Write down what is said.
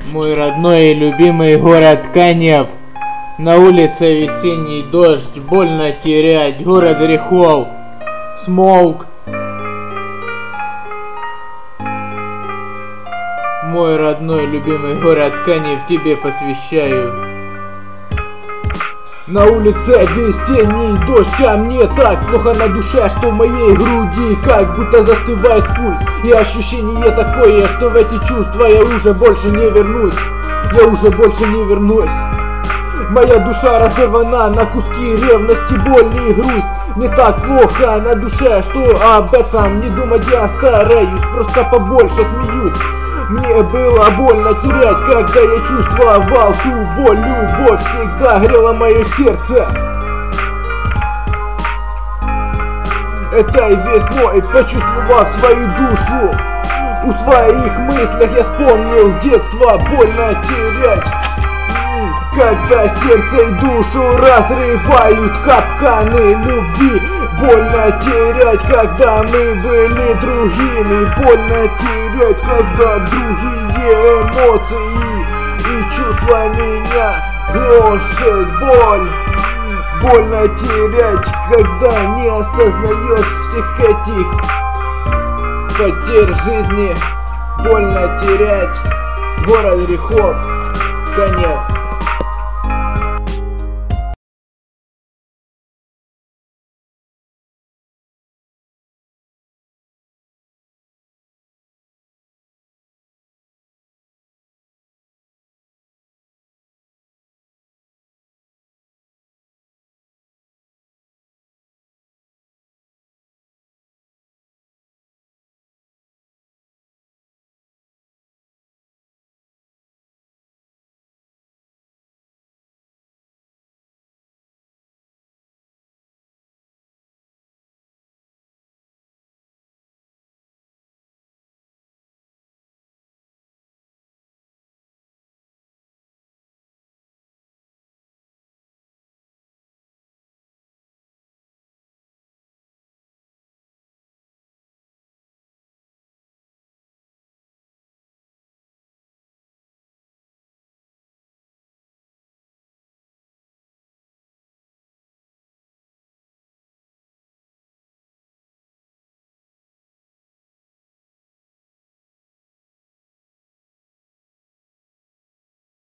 Мой родной и любимый город Канев. На улице весенний дождь, больно терять, город грехов. Смолк. Мой родной любимый город Канев тебе посвящаю. На улице весенний дождь, а мне так плохо на душе, что в моей груди как будто застывает пульс. И ощущение такое, что в эти чувства я уже больше не вернусь. Моя душа разорвана на куски, ревности, боль и грусть. Мне так плохо на душе, что об этом не думать я стараюсь, просто побольше смеюсь. Мне было больно терять, когда я чувствовал ту боль. Любовь всегда грела мое сердце. Этой весной, почувствовав свою душу, у своих мыслях я вспомнил детство. Больно терять, когда сердце и душу разрывают капканы любви. Больно терять, когда мы были другими. Больно терять, когда другие эмоции и чувства меня гложет боль. Больно терять, когда не осознаешь всех этих потерь жизни. Больно терять, город грехов, Канев.